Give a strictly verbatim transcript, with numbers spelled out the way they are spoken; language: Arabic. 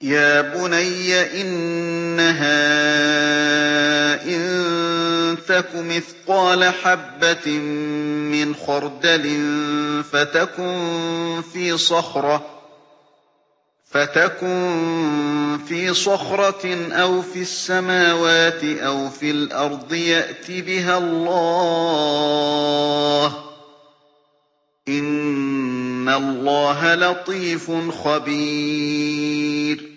يَا بُنَيَّ إِنَّهَا إِن تَكُ مِثْقَالَ حَبَّةٍ مِّنْ خَرْدَلٍ فَتَكُن فِي صَخْرَةٍ أَوْ فِي السَّمَاوَاتِ أَوْ فِي الْأَرْضِ يَأْتِ بِهَا اللَّهُ ۚ إِنَّ اللَّهَ لَطِيفٌ خَبِيرٌ